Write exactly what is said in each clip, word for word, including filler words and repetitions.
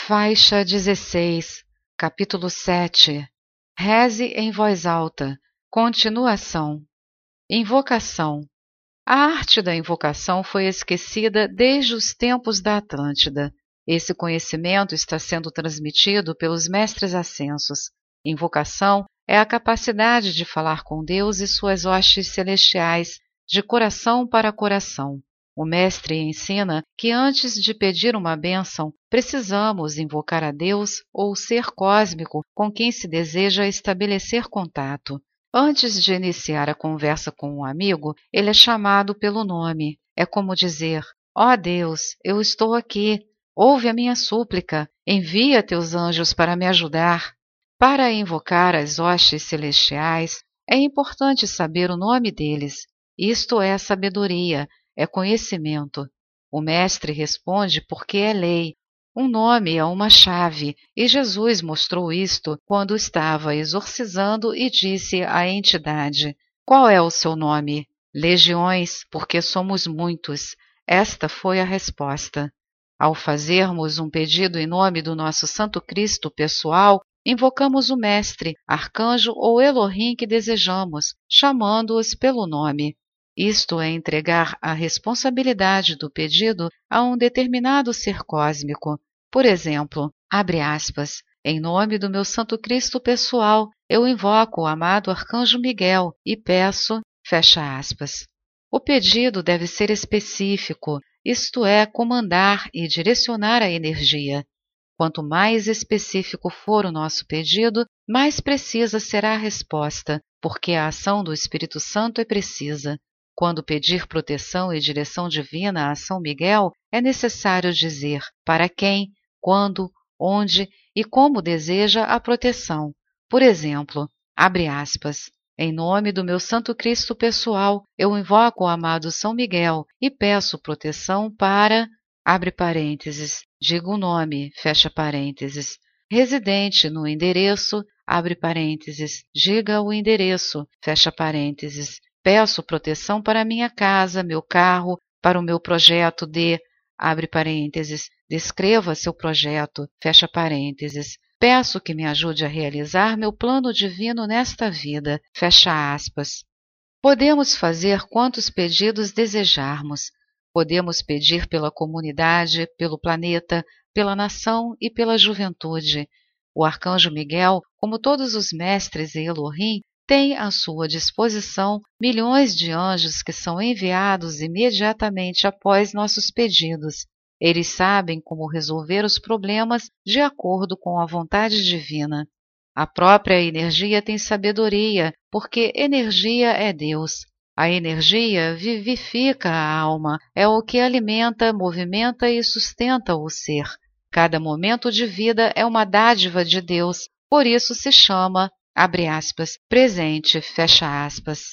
Faixa dezesseis, capítulo sete. Reze em voz alta. Continuação. Invocação. A arte da invocação foi esquecida desde os tempos da Atlântida. Esse conhecimento está sendo transmitido pelos mestres ascensos. Invocação é a capacidade de falar com Deus e suas hostes celestiais, de coração para coração. O mestre ensina que antes de pedir uma bênção, precisamos invocar a Deus ou o ser cósmico com quem se deseja estabelecer contato. Antes de iniciar a conversa com um amigo, ele é chamado pelo nome. É como dizer: ó Deus, eu estou aqui, ouve a minha súplica, envia teus anjos para me ajudar. Para invocar as hostes celestiais, é importante saber o nome deles. Isto é sabedoria, é conhecimento. O mestre responde porque é lei. Um nome é uma chave, e Jesus mostrou isto quando estava exorcizando e disse à entidade: qual é o seu nome? Legiões, porque somos muitos. Esta foi a resposta. Ao fazermos um pedido em nome do nosso Santo Cristo pessoal, invocamos o mestre, arcanjo ou Elohim que desejamos, chamando-os pelo nome. Isto é entregar a responsabilidade do pedido a um determinado ser cósmico. Por exemplo, abre aspas, em nome do meu Santo Cristo pessoal, eu invoco o amado Arcanjo Miguel e peço, fecha aspas. O pedido deve ser específico, isto é, comandar e direcionar a energia. Quanto mais específico for o nosso pedido, mais precisa será a resposta, porque a ação do Espírito Santo é precisa. Quando pedir proteção e direção divina a São Miguel, é necessário dizer para quem, quando, onde e como deseja a proteção. Por exemplo, abre aspas, em nome do meu Santo Cristo pessoal, eu invoco o amado São Miguel e peço proteção para, abre parênteses, diga o nome, fecha parênteses, residente no endereço, abre parênteses, diga o endereço, fecha parênteses, peço proteção para minha casa, meu carro, para o meu projeto de, abre parênteses, descreva seu projeto, fecha parênteses, peço que me ajude a realizar meu plano divino nesta vida, fecha aspas. Podemos fazer quantos pedidos desejarmos. Podemos pedir pela comunidade, pelo planeta, pela nação e pela juventude. O Arcanjo Miguel, como todos os mestres e Elohim, tem à sua disposição milhões de anjos que são enviados imediatamente após nossos pedidos. Eles sabem como resolver os problemas de acordo com a vontade divina. A própria energia tem sabedoria, porque energia é Deus. A energia vivifica a alma, é o que alimenta, movimenta e sustenta o ser. Cada momento de vida é uma dádiva de Deus, por isso se chama, abre aspas, presente, fecha aspas.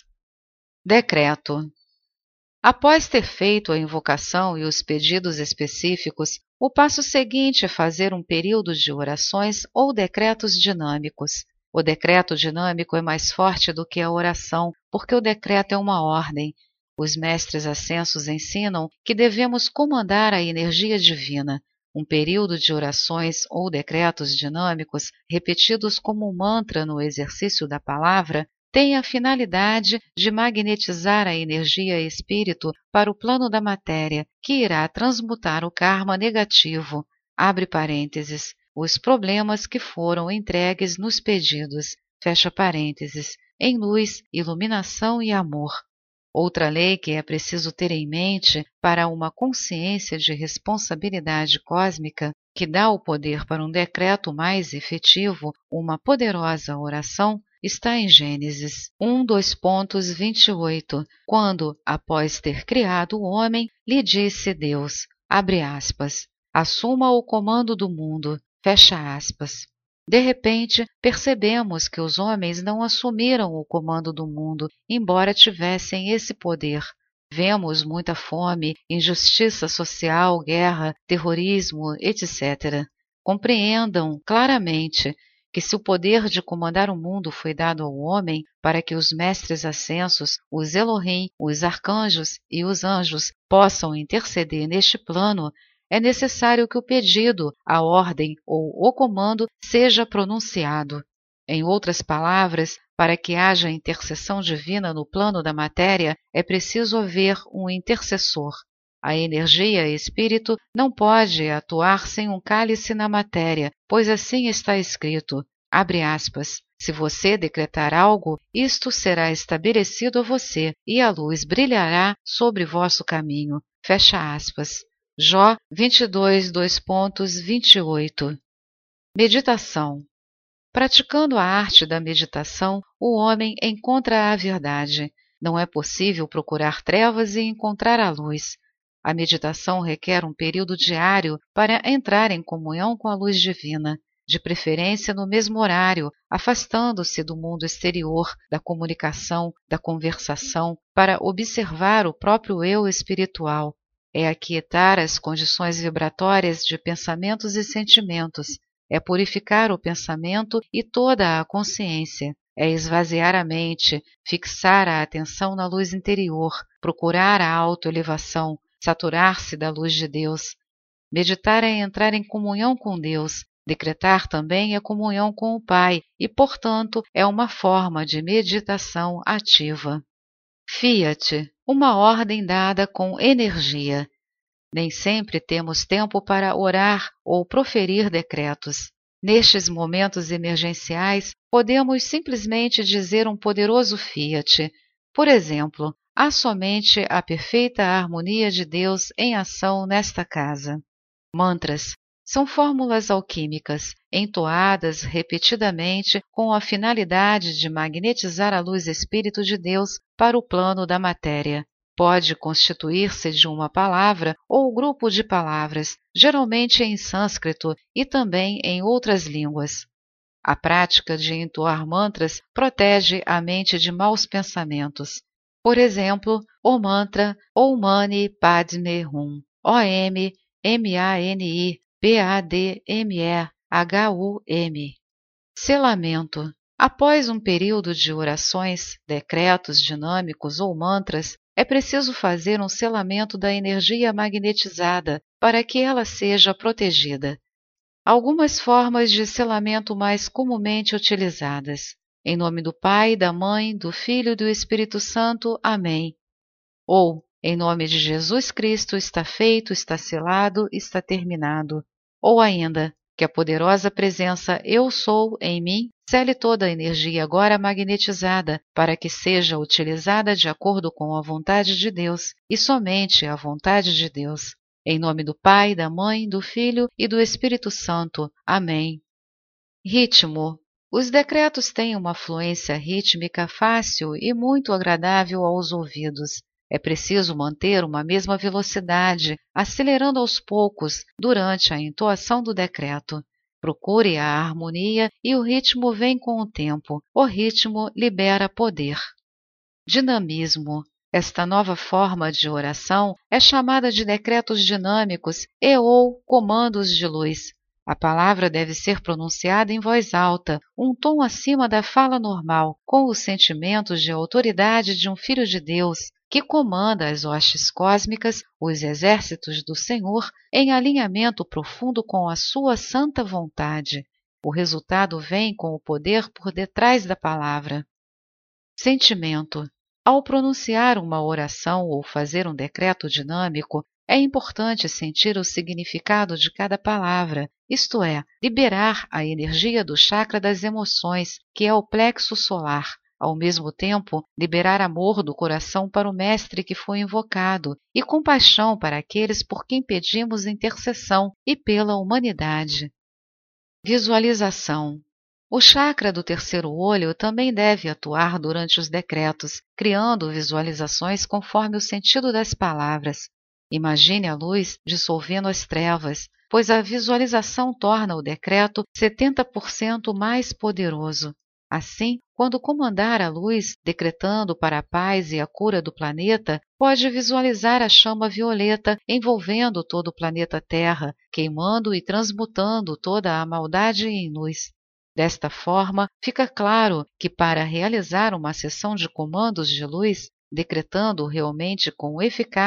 Decreto. Após ter feito a invocação e os pedidos específicos, o passo seguinte é fazer um período de orações ou decretos dinâmicos. O decreto dinâmico é mais forte do que a oração, porque o decreto é uma ordem. Os mestres ascensos ensinam que devemos comandar a energia divina. Um período de orações ou decretos dinâmicos, repetidos como um mantra no exercício da palavra, tem a finalidade de magnetizar a energia espírito para o plano da matéria, que irá transmutar o karma negativo, abre parênteses, os problemas que foram entregues nos pedidos, fecha parênteses, em luz, iluminação e amor. Outra lei que é preciso ter em mente para uma consciência de responsabilidade cósmica, que dá o poder para um decreto mais efetivo, uma poderosa oração, está em Gênesis um, dois pontos vinte e oito, quando, após ter criado o homem, lhe disse Deus, abre aspas, assuma o comando do mundo, fecha aspas. De repente, percebemos que os homens não assumiram o comando do mundo, embora tivessem esse poder. Vemos muita fome, injustiça social, guerra, terrorismo, etcétera. Compreendam claramente que se o poder de comandar o mundo foi dado ao homem para que os mestres ascensos, os Elohim, os arcanjos e os anjos possam interceder neste plano, é necessário que o pedido, a ordem ou o comando seja pronunciado. Em outras palavras, para que haja intercessão divina no plano da matéria, é preciso haver um intercessor. A energia espírito não pode atuar sem um cálice na matéria, pois assim está escrito, abre aspas, se você decretar algo, isto será estabelecido a você, e a luz brilhará sobre vosso caminho. Fecha aspas. Jó vinte e dois, dois pontos, vinte e oito. Meditação. Praticando a arte da meditação, o homem encontra a verdade. Não é possível procurar trevas e encontrar a luz. A meditação requer um período diário para entrar em comunhão com a luz divina, de preferência no mesmo horário, afastando-se do mundo exterior, da comunicação, da conversação, para observar o próprio eu espiritual. É aquietar as condições vibratórias de pensamentos e sentimentos, é purificar o pensamento e toda a consciência, é esvaziar a mente, fixar a atenção na luz interior, procurar a autoelevação, saturar-se da luz de Deus. Meditar é entrar em comunhão com Deus, decretar também é comunhão com o Pai e, portanto, é uma forma de meditação ativa. Fiat, uma ordem dada com energia. Nem sempre temos tempo para orar ou proferir decretos. Nestes momentos emergenciais, podemos simplesmente dizer um poderoso fiat. Por exemplo, há somente a perfeita harmonia de Deus em ação nesta casa. Mantras são fórmulas alquímicas, entoadas repetidamente com a finalidade de magnetizar a luz espírito de Deus para o plano da matéria. Pode constituir-se de uma palavra ou grupo de palavras, geralmente em sânscrito e também em outras línguas. A prática de entoar mantras protege a mente de maus pensamentos. Por exemplo, o mantra Om Mani Padme Hum, O M M A N I P A D M E H U M. Selamento. Após um período de orações, decretos dinâmicos ou mantras, é preciso fazer um selamento da energia magnetizada para que ela seja protegida. Algumas formas de selamento mais comumente utilizadas. Em nome do Pai, da Mãe, do Filho e do Espírito Santo. Amém. Ou, em nome de Jesus Cristo, está feito, está selado, está terminado. Ou ainda, que a poderosa presença Eu Sou em mim cele toda a energia agora magnetizada para que seja utilizada de acordo com a vontade de Deus e somente a vontade de Deus. Em nome do Pai, da Mãe, do Filho e do Espírito Santo. Amém. Ritmo. Os decretos têm uma fluência rítmica fácil e muito agradável aos ouvidos. É preciso manter uma mesma velocidade, acelerando aos poucos durante a entoação do decreto. Procure a harmonia e o ritmo vem com o tempo. O ritmo libera poder. Dinamismo. Esta nova forma de oração é chamada de decretos dinâmicos e ou comandos de luz. A palavra deve ser pronunciada em voz alta, um tom acima da fala normal, com os sentimentos de autoridade de um filho de Deus, que comanda as hostes cósmicas, os exércitos do Senhor, em alinhamento profundo com a sua santa vontade. O resultado vem com o poder por detrás da palavra. Sentimento. Ao pronunciar uma oração ou fazer um decreto dinâmico, é importante sentir o significado de cada palavra, isto é, liberar a energia do chakra das emoções, que é o plexo solar. Ao mesmo tempo, liberar amor do coração para o mestre que foi invocado e compaixão para aqueles por quem pedimos intercessão e pela humanidade. Visualização. O chakra do terceiro olho também deve atuar durante os decretos, criando visualizações conforme o sentido das palavras. Imagine a luz dissolvendo as trevas, pois a visualização torna o decreto setenta por cento mais poderoso. Assim, quando comandar a luz, decretando para a paz e a cura do planeta, pode visualizar a chama violeta envolvendo todo o planeta Terra, queimando e transmutando toda a maldade em luz. Desta forma, fica claro que para realizar uma sessão de comandos de luz, decretando realmente com eficácia,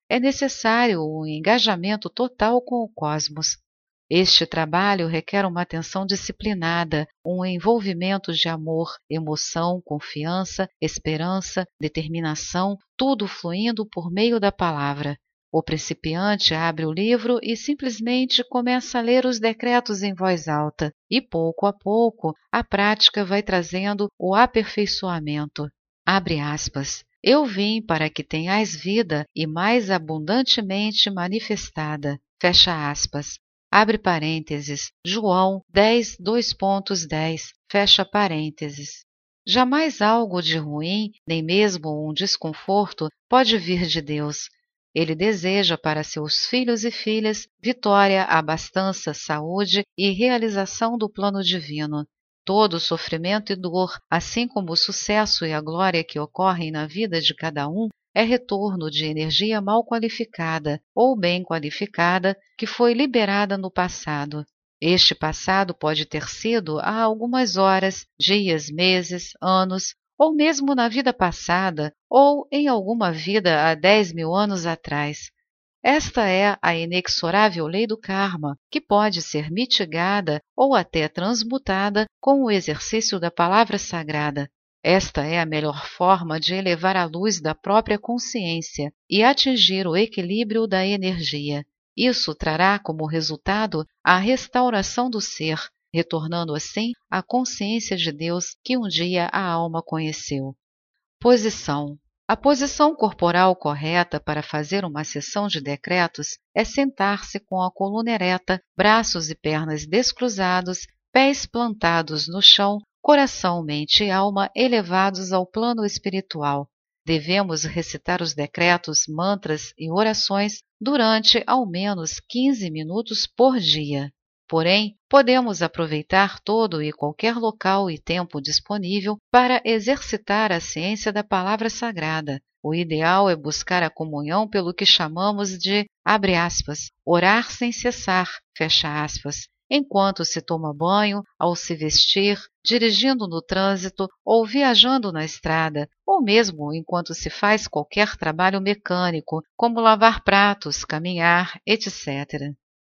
é necessário um engajamento total com o cosmos. Este trabalho requer uma atenção disciplinada, um envolvimento de amor, emoção, confiança, esperança, determinação, tudo fluindo por meio da palavra. O principiante abre o livro e simplesmente começa a ler os decretos em voz alta, e pouco a pouco a prática vai trazendo o aperfeiçoamento. Abre aspas. Eu vim para que tenhais vida e mais abundantemente manifestada. Fecha aspas. Abre parênteses. João dez, dois pontos dez. Fecha parênteses. Jamais algo de ruim, nem mesmo um desconforto, pode vir de Deus. Ele deseja para seus filhos e filhas vitória, abastança, saúde e realização do plano divino. Todo sofrimento e dor, assim como o sucesso e a glória que ocorrem na vida de cada um, é retorno de energia mal qualificada ou bem qualificada que foi liberada no passado. Este passado pode ter sido há algumas horas, dias, meses, anos, ou mesmo na vida passada, ou em alguma vida há dez mil anos atrás. Esta é a inexorável lei do karma, que pode ser mitigada ou até transmutada com o exercício da palavra sagrada. Esta é a melhor forma de elevar a luz da própria consciência e atingir o equilíbrio da energia. Isso trará como resultado a restauração do ser, retornando assim à consciência de Deus que um dia a alma conheceu. Posição. A posição corporal correta para fazer uma sessão de decretos é sentar-se com a coluna ereta, braços e pernas descruzados, pés plantados no chão, coração, mente e alma elevados ao plano espiritual. Devemos recitar os decretos, mantras e orações durante ao menos quinze minutos por dia. Porém, podemos aproveitar todo e qualquer local e tempo disponível para exercitar a ciência da palavra sagrada. O ideal é buscar a comunhão pelo que chamamos de, abre aspas, orar sem cessar, fecha aspas, enquanto se toma banho, ao se vestir, dirigindo no trânsito ou viajando na estrada, ou mesmo enquanto se faz qualquer trabalho mecânico, como lavar pratos, caminhar, etcétera.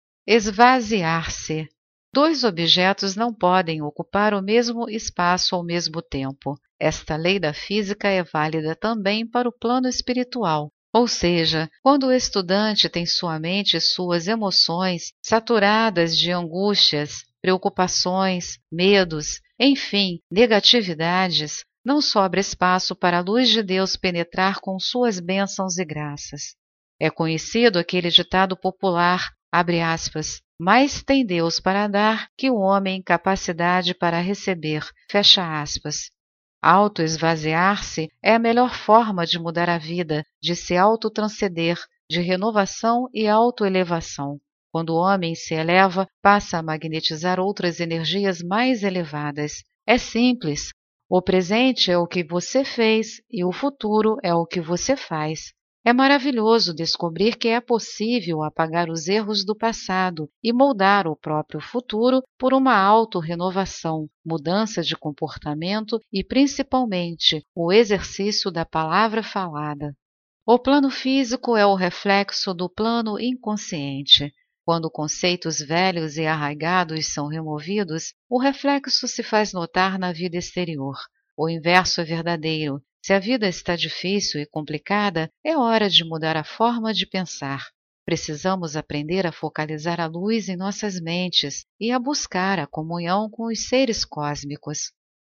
Esvaziar-se. Dois objetos não podem ocupar o mesmo espaço ao mesmo tempo. Esta lei da física é válida também para o plano espiritual. Ou seja, quando o estudante tem sua mente e suas emoções saturadas de angústias, preocupações, medos, enfim, negatividades, não sobra espaço para a luz de Deus penetrar com suas bênçãos e graças. É conhecido aquele ditado popular, abre aspas, mais tem Deus para dar que o homem capacidade para receber, fecha aspas. Auto-esvaziar-se é a melhor forma de mudar a vida, de se autotranscender, de renovação e autoelevação. Quando o homem se eleva, passa a magnetizar outras energias mais elevadas. É simples. O presente é o que você fez e o futuro é o que você faz. É maravilhoso descobrir que é possível apagar os erros do passado e moldar o próprio futuro por uma auto-renovação, mudança de comportamento e, principalmente, o exercício da palavra falada. O plano físico é o reflexo do plano inconsciente. Quando conceitos velhos e arraigados são removidos, o reflexo se faz notar na vida exterior. O inverso é verdadeiro. Se a vida está difícil e complicada, é hora de mudar a forma de pensar. Precisamos aprender a focalizar a luz em nossas mentes e a buscar a comunhão com os seres cósmicos.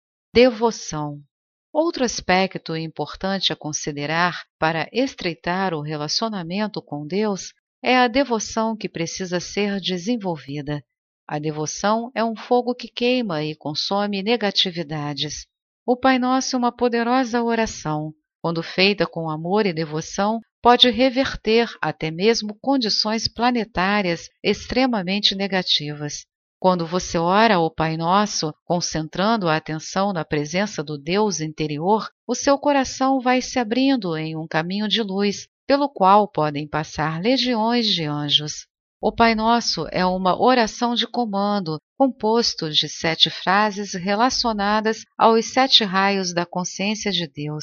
Devoção. Outro aspecto importante a considerar para estreitar o relacionamento com Deus é a devoção que precisa ser desenvolvida. A devoção é um fogo que queima e consome negatividades. O Pai Nosso é uma poderosa oração. Quando feita com amor e devoção, pode reverter até mesmo condições planetárias extremamente negativas. Quando você ora ao Pai Nosso, concentrando a atenção na presença do Deus interior, o seu coração vai se abrindo em um caminho de luz, pelo qual podem passar legiões de anjos. O Pai Nosso é uma oração de comando, composto de sete frases relacionadas aos sete raios da consciência de Deus.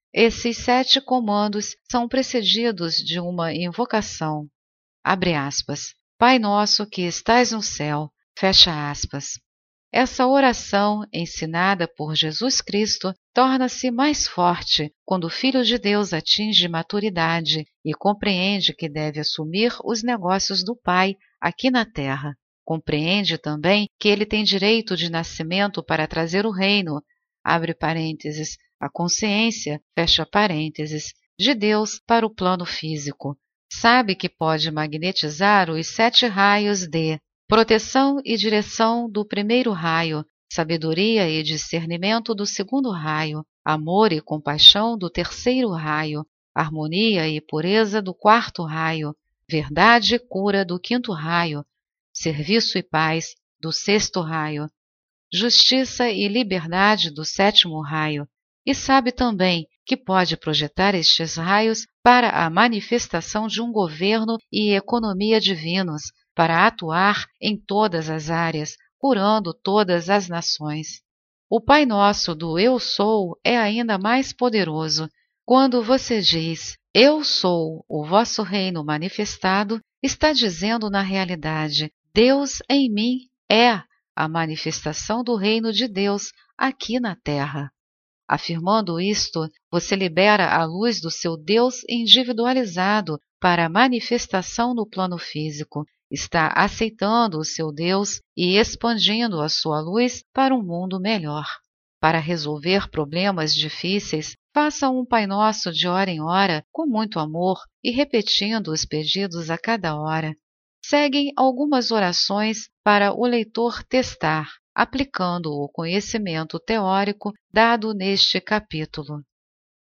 Esses sete comandos são precedidos de uma invocação. Abre aspas. Pai nosso que estais no céu. Fecha aspas. Essa oração, ensinada por Jesus Cristo, torna-se mais forte quando o Filho de Deus atinge maturidade e compreende que deve assumir os negócios do Pai aqui na terra. Compreende também que ele tem direito de nascimento para trazer o reino, abre parênteses, a consciência, fecha parênteses, de Deus para o plano físico. Sabe que pode magnetizar os sete raios de proteção e direção do primeiro raio, sabedoria e discernimento do segundo raio, amor e compaixão do terceiro raio, harmonia e pureza do quarto raio, verdade e cura do quinto raio, serviço e paz do sexto raio, justiça e liberdade do sétimo raio, e sabe também que pode projetar estes raios para a manifestação de um governo e economia divinos, para atuar em todas as áreas, curando todas as nações. O Pai Nosso do Eu Sou é ainda mais poderoso. Quando você diz, Eu sou o vosso reino manifestado, está dizendo na realidade, Deus em mim é a manifestação do reino de Deus aqui na terra. Afirmando isto, você libera a luz do seu Deus individualizado para a manifestação no plano físico. Está aceitando o seu Deus e expandindo a sua luz para um mundo melhor. Para resolver problemas difíceis, faça um Pai Nosso de hora em hora com muito amor e repetindo os pedidos a cada hora. Seguem algumas orações para o leitor testar, aplicando o conhecimento teórico dado neste capítulo.